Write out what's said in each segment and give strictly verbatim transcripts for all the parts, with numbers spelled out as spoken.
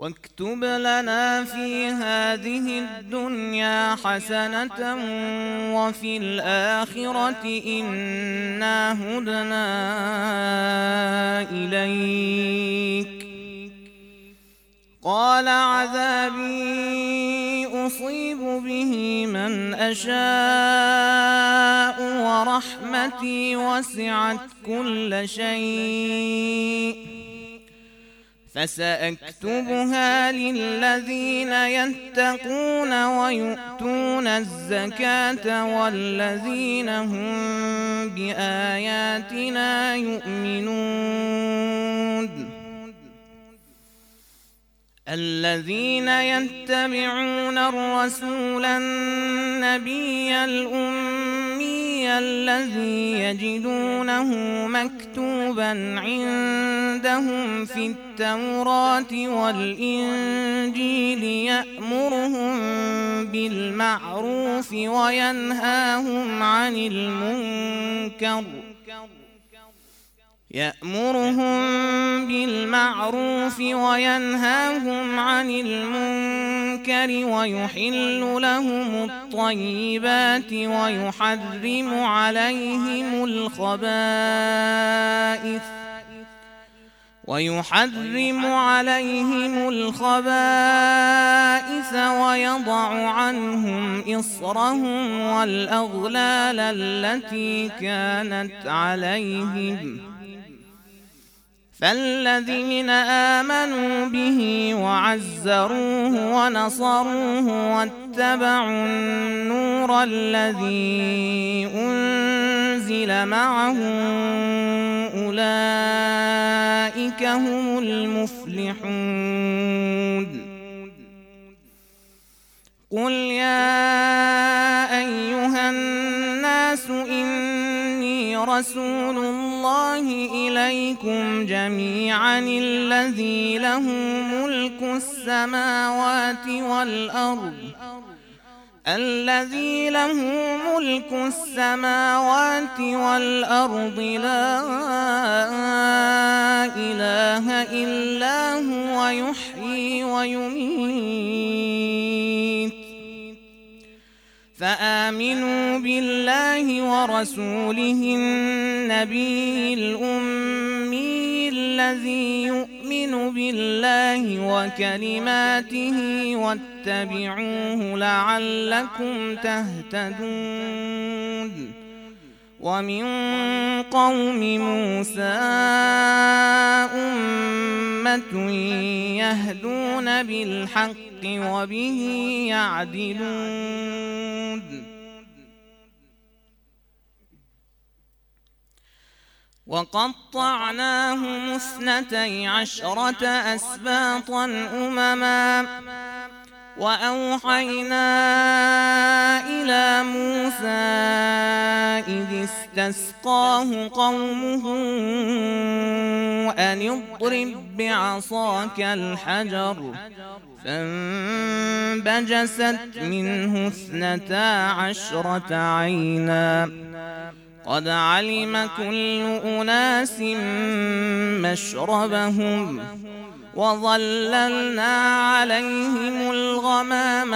واكتب لنا في هذه الدنيا حسنة وفي الآخرة إنا هدنا إليك. قال عذابي أصيب به من أشاء ورحمتي وسعت كل شيء فسأكتبها للذين يتقون ويؤتون الزكاة والذين هم بآياتنا يؤمنون. الذين يتبعون الرسول النبي الأمي الذي يجدونه مكتوبا عندهم في التوراة والإنجيل يأمرهم بالمعروف وينهاهم عن المنكر يأمرهم بالمعروف وينهاهم عن المنكر ويحل لهم الطيبات ويحرم عليهم الخبائث ويحرم عليهم الخبائث ويضع عنهم إصرهم والأغلال التي كانت عليهم. فالذين آمنوا به وعزروه ونصروه واتبعوا النور الذي أنزل معه أولئك هم المفلحون. قل يا أيها الناس إني رسول الله إليكم جميعا الذي له ملك السماوات والأرض الذي له ملك السماوات والأرض لا إله إلا هو يحيي ويميت. فآمنوا بالله ورسوله النبي الأمي الذي يؤمن بالله وكلماته واتبعوه لعلكم تهتدون. ومن قوم موسى أمة يهدون بالحق وبه يعدلون. وقطعناهم اثنتي عشرة أسباطا أمما وأوحينا إلى موسى إذ استسقاه قومه أن اضرب بعصاك الحجر فانبجست منه اثنتا عشرة عينا قد علم كل أناس مشربهم وظللنا عليهم الغمام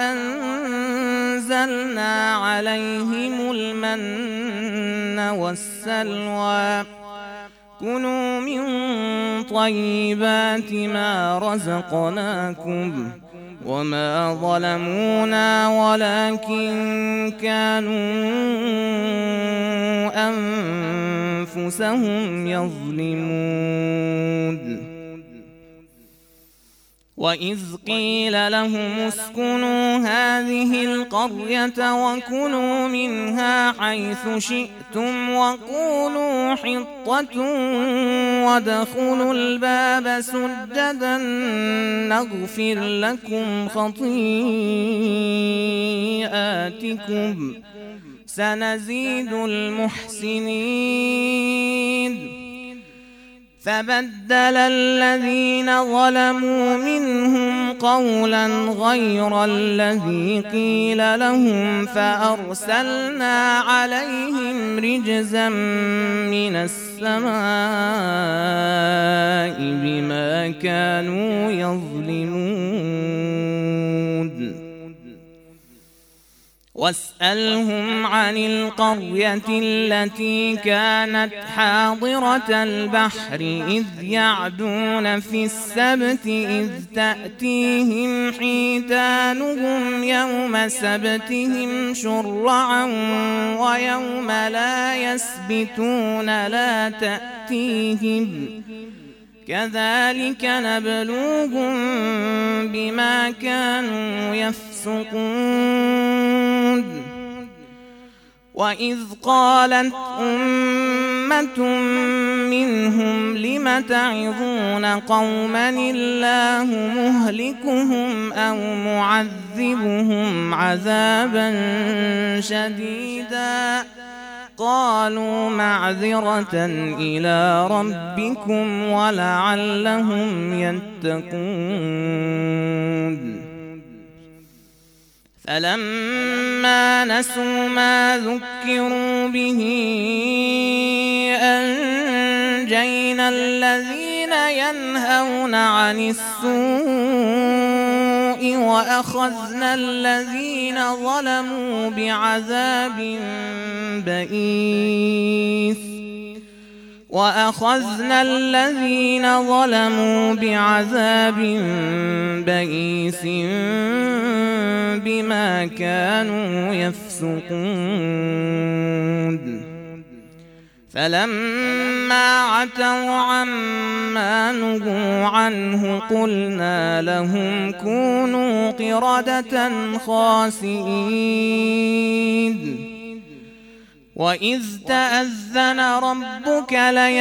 وأنزلنا عليهم المن والسلوى كلوا من طيبات ما رزقناكم وما ظلمونا ولكن كانوا أنفسهم يظلمون. وإذ قيل لهم اسكنوا هذه القرية وكلوا منها حيث شئتم وقولوا حطة وادخلوا الباب سجدا نغفر لكم خطيئاتكم سنزيد المحسنين. فبدل الذين ظلموا منهم قولا غير الذي قيل لهم فأرسلنا عليهم رجزا من السماء بما كانوا يظلمون واسألهم عن القرية التي كانت حاضرة البحر إذ يعدون في السبت إذ تأتيهم حيتانهم يوم سبتهم شرعا ويوم لا يسبتون لا تأتيهم كذلك نبلوهم بما كانوا يفسقون وإذ قالت أمة منهم لم تعظون قوما الله مهلكهم أو معذبهم عذابا شديدا قالوا معذرة إلى ربكم ولعلهم يتقون فلما نسوا ما ذكروا به أنجينا الذين ينهون عن السوء وأخذنا الذين ظلموا بعذاب بئيس وأخذنا الذين ظلموا بعذاب بئيس بما كانوا يفسقون فلما عتوا عما نهوا عنه قلنا لهم كونوا قردة خاسئين وإذ تأذن ربك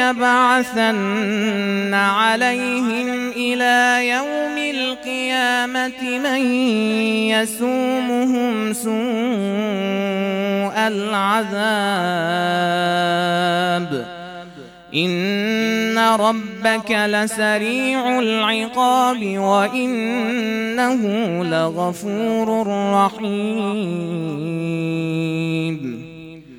ليبعثن عليهم إلى يوم القيامة من يسومهم سوء العذاب إن ربك لسريع العقاب وإنه لغفور رحيم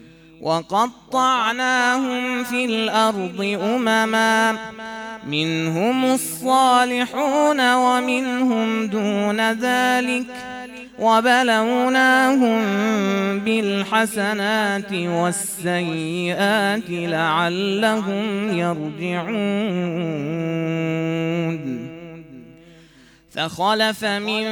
وقطعناهم في الأرض أمما منهم الصالحون ومنهم دون ذلك وبلوناهم بالحسنات والسيئات لعلهم يرجعون فخلف من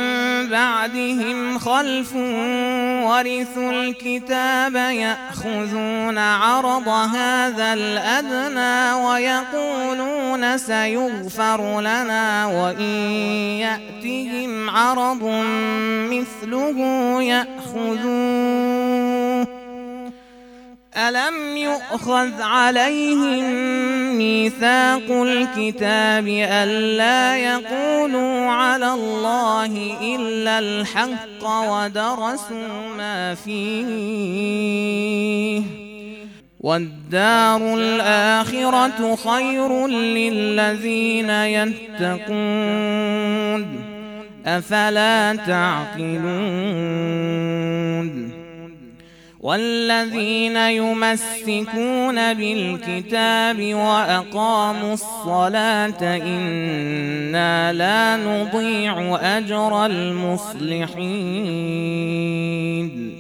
بعدهم خلف ورثوا الكتاب يأخذون عرض هذا الأدنى ويقولون سيغفر لنا وإن يأتهم عرض مثله يأخذوه ألم يؤخذ عليهم ميثاق الكتاب ألا يقولوا على الله إلا الحق ودرسوا ما فيه والدار الآخرة خير للذين يتقون أفلا تعقلون والذين يمسكون بالكتاب وأقاموا الصلاة إنا لا نضيع أجر المصلحين